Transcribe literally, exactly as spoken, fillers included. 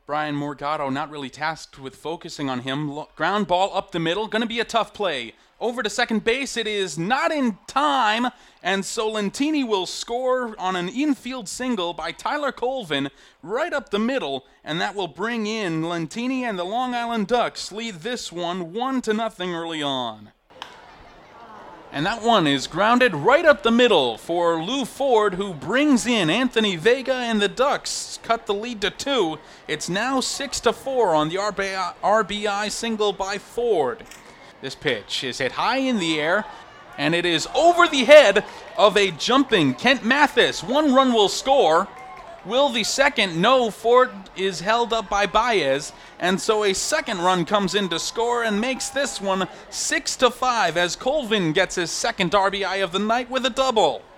Brian Morgado not really tasked with focusing on him. Lo- ground ball up the middle, gonna be a tough play. Over to second base, it is not in time, and so Lentini will score on an infield single by Tyler Colvin right up the middle, and that will bring in Lentini, and the Long Island Ducks lead this one one to nothing early on. And that one is grounded right up the middle for Lou Ford, who brings in Anthony Vega, and the Ducks cut the lead to two. It's now six to four on the R B I, R B I single by Ford. This pitch is hit high in the air, and it is over the head of a jumping Kent Mathis. One run will score. Will the second? No, Ford is held up by Baez, and so a second run comes in to score and makes this one six to five as Colvin gets his second R B I of the night with a double.